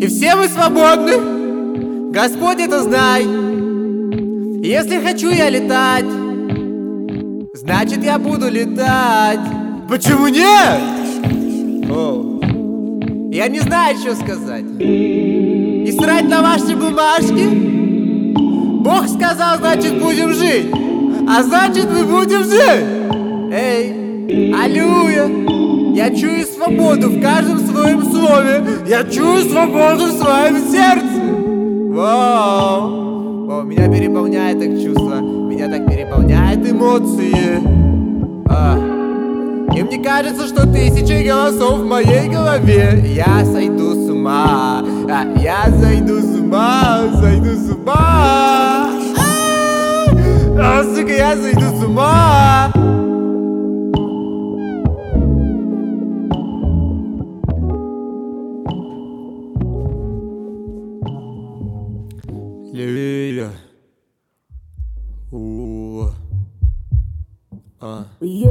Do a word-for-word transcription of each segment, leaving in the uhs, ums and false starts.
И все мы свободны, Господь это знай. Если хочу я летать, значит я буду летать. Почему нет? О, я не знаю, что сказать. И срать на ваши бумажки. Бог сказал, значит будем жить. А значит мы будем жить. Эй, аллилуйя. Я чую свободу в каждом своем слове. Я чую свободу в своем сердце. Вау. О, меня переполняет так чувство. Меня так переполняет эмоции. а. И мне кажется, что тысячи голосов в моей голове. Я сойду с ума. а, Я сойду с ума. Сойду с ума. А, сука, я сойду с ума. Левее. У. А.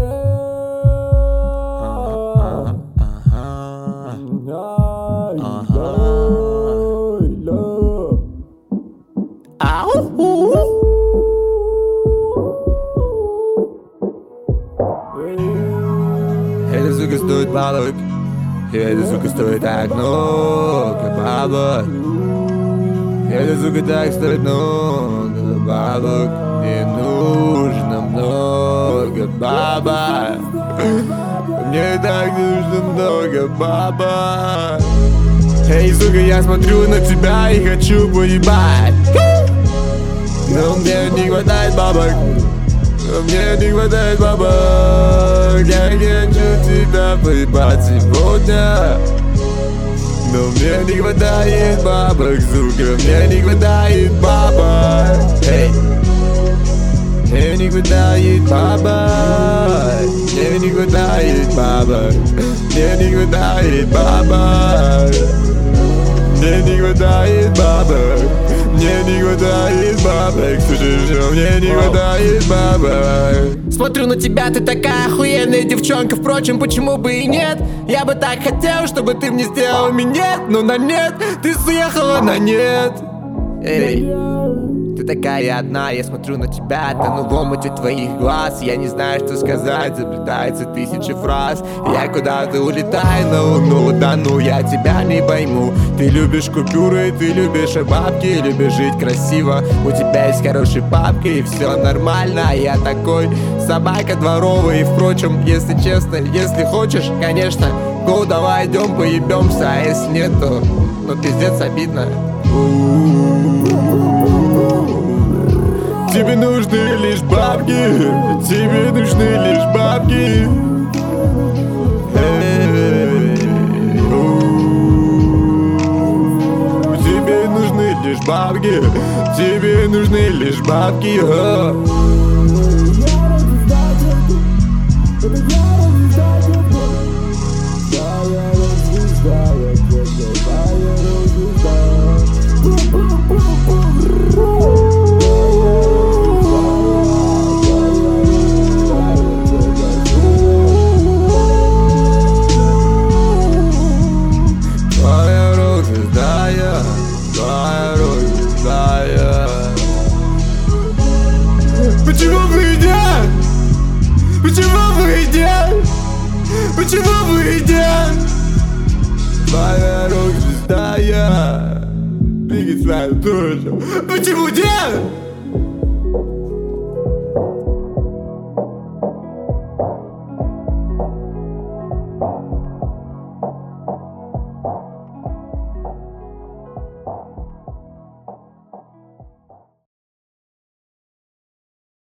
Эта сука стоит бабок. Эта сука стоит так много бабок. Эта сука так стоит много бабок. Мне нужно много бабок. Мне так нужно много бабок. Эй, сука, я смотрю на тебя и хочу поебать. Но мне не хватает бабок. Но мне не хватает бабок. Я хочу тебя поебать сегодня. Но мне не хватает бабок, сука. Мне не хватает бабок. Эй. Мне не хватает бабок. Мне не хватает бабок. Мне не хватает бабок. Мне не хватает бабок. Мне не хватает бабок. Слушай, мне не хватает бабок. Смотрю на тебя, ты такая охуенная девчонка. Впрочем, почему бы и нет? Я бы так хотел, чтобы ты мне сделал минет. Но на нет, ты съехала на нет. Эй, ты такая одна, я смотрю на тебя, тону в омуте твоих глаз. Я не знаю, что сказать, заплетается тысячи фраз. Я куда-то улетаю на луну, да ну я тебя не пойму. Ты любишь купюры, ты любишь бабки, любишь жить красиво. У тебя есть хорошие бабки и все нормально. Я такой собака дворовый. И впрочем, если честно, если хочешь, конечно, го, давай идем поебемся. А если нет, то, ну пиздец обидно. Тебе нужны лишь бабки. Тебе нужны лишь бабки. Тебе нужны лишь бабки. Тебе нужны лишь бабки. Почему вы идет? Почему вы идет? Почему вы идет? Твоя рок звезда я. Беги свою душу. Почему нет?